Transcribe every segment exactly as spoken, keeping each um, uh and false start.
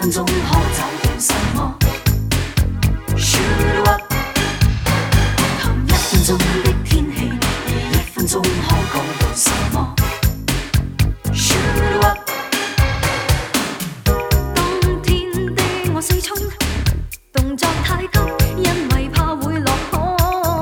分钟可找到什么 ？Shoot up， 談一分鐘的天氣，一分鐘可講到什麼 ？Shoot up， 當天的我四衝，動作太急，因為怕會落空。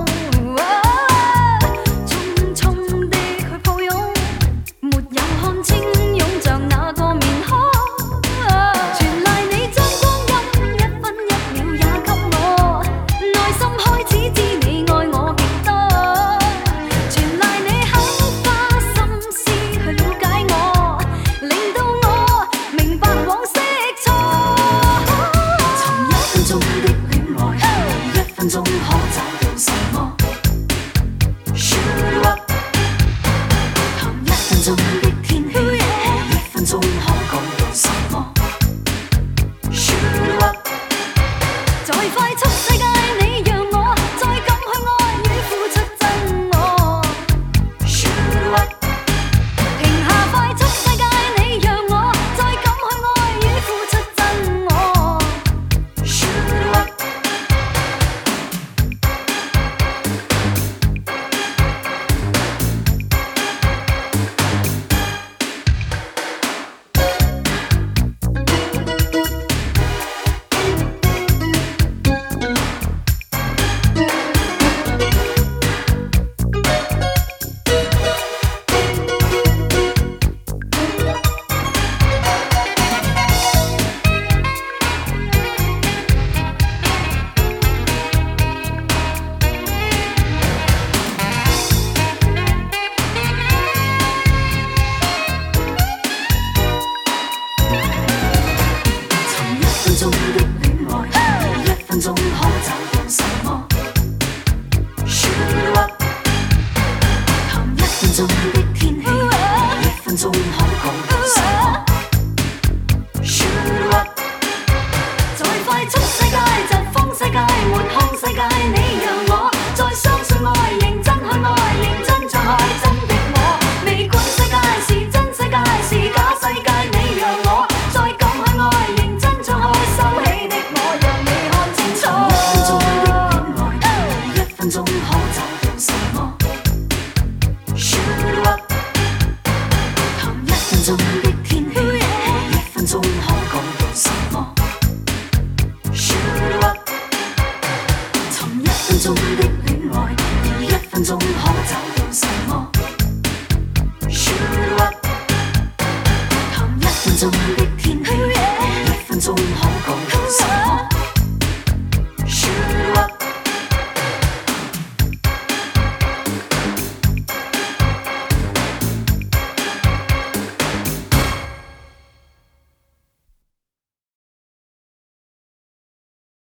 匆匆的去抱擁，沒有看清擁着那個面孔。全賴你將光陰一分一秒也給我，內心開始知你愛我極多。全賴你肯花心思去了解我，令到我明白往昔錯。 尋一分鐘的戀愛，一分鐘可找到什麼 ？Shoot up， 談一分鐘的天氣，一分鐘可講到什麼 ？Shoot up， 在快速世界，你讓我再敢去愛與付出真我。 Shoot up， 停下快速世界，你讓我再敢去愛與付出真我。 Shoot up， 尋一分鐘的戀愛，一分鐘可找到什麼 ？Shoot up， 談一分鐘的天氣，一分鐘可講到什麼 ？Shoot up， 在快速世界、疾風世界、沒空世界，你讓我再相信愛，認真去愛，認真再愛真的我。未管世界是真世界是假世界，你讓我再敢去愛，認真再愛，收起的我讓你看清楚。 一分鐘的戀愛，一分鐘可找到什麼 ？Shoot up， 談一分鐘的天氣，一分鐘可講到什麼 ？Shoot up， 尋一分鐘的戀愛，一分鐘可找到什麼 ？Shoot up， 談一分鐘的